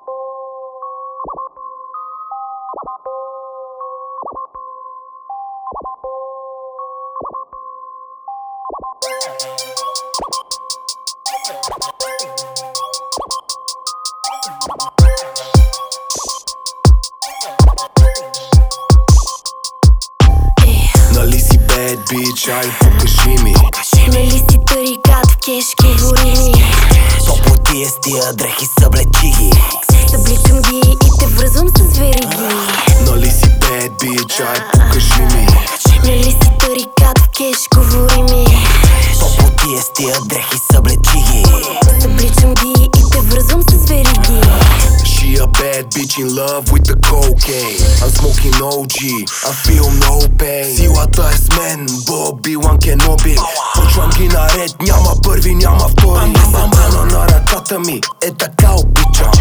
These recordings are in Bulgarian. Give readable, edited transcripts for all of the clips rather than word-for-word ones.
Нали си bad bitch, ай покажи ми. Нали си тарикат в кеш, говори ми. Топло ти е с тия дрехи, съблечи ги. Събличам ги и те връзвам с вериги. Нали си bad bitch, ай покажи ми. Нали си тарикат в кеш, говори ми. Топло ти е с тия дрехи, съблечи ги. Събличам ги и те връзвам с вериги. She a bad bitch in love with the cocaine. I'm smoking OG, I feel no pain. Силата е с мен, Боби Ван Кеноби. Почвам ги наред, няма първи, няма втори. Бамбана на ръката ми, е така обичам.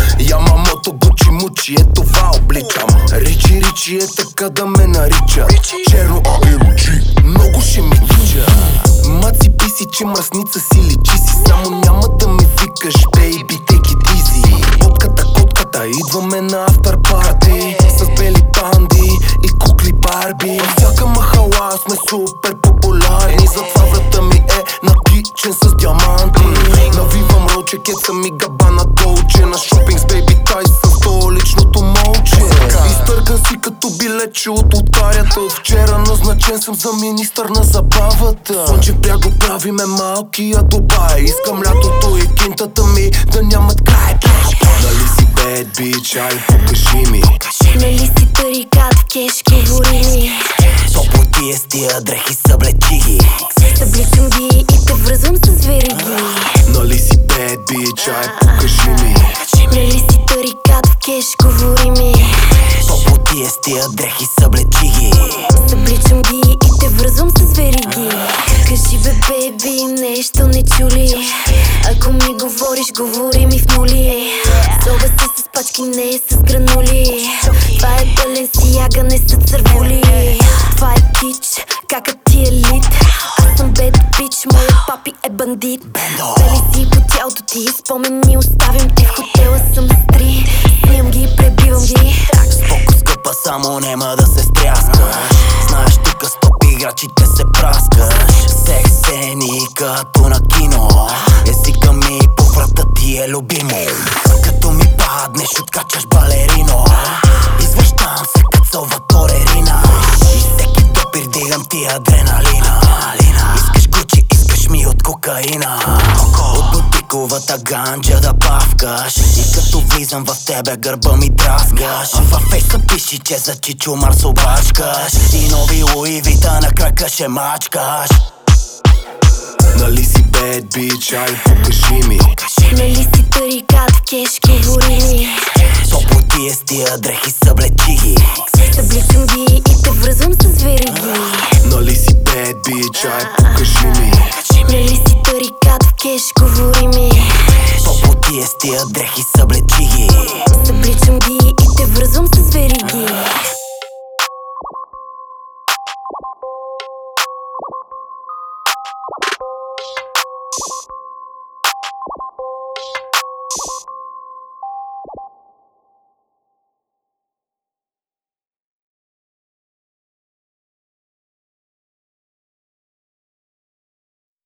Ямамото Гучи Мучи, е това обличам. Ричи Ричи е така да ме нарича. Черно очи, много ще ми тича. Маци писи, че мръсница си личи си. Само няма да ми викаш, baby, take it easy. Котката, идваме на автор парти с бели панди и кукли Барби. Всяка махала сме супер популярни. Затова врата ми е накичен с диаманти. Навивам роче, кеца ми габана долче. На шопинг с бейби тай със столичното молче. Изтъркан си като билече от лотарията. От вчера назначен съм за министър на забавата. Слънчев бряг го правиме малкия Дубай. Искам лятото и кинтата ми да нямат край. Нали си bad bitch, ай покажи ми. Нали си тарикат в кеш, говори ми. Топло ти е с тия дрехи, съблечи ги. Събличам ги и те връзвам с вериги. Нали си bad bitch, ай покажи ми. Нали си тарикат в кеш, говори ми. Топло ти е с тия дрехи, съблечи ги. Събличам ги и те връзвам с вериги. Кажи бе, беби, нещо не чули. Ако ми говориш, говори ми в нули. Соба си с пачки, не с гранули. Това е Баленсиага, не са цървули. Това е кич, кака ти е лит. Аз съм бед бич, моя папи е бандит. Бели си по тялото ти, спомени оставям те в хотела съм с три. Снимам ги, пребивам ги. Споко скъпа, само нема да се стряскаш. Знаеш тука стоп играчите се праскаш. Сексени като на кино. Езика ми по врата ти е любимо. Като ми паднеш откачаш балерино. Извръщам се като Салваторе Рина. И всеки допир дигам ти адреналина. Искаш Гучи, искаш ми от кокаина. От бутиковата ганджа да павкаш. И като влизам в тебе гърба ми драскаш. Във фейса пиши, че за Чичо Марс обачкаш. И нови Луи Вита на крака ще мачкаш. Нали си bad bitch, ай покажи ми. Нали си тарикат в кеш, говори ми. Топло ти е с тия дрехи, съблечи ги. Събличам ги и те връзвам с вериги. Нали си bad bitch, ай покажи ми. Нали си тарикат в кеш, говори ми. Топло ти е с тия дрехи, съблечи ги. Събличам ги и те връзвам с вериги.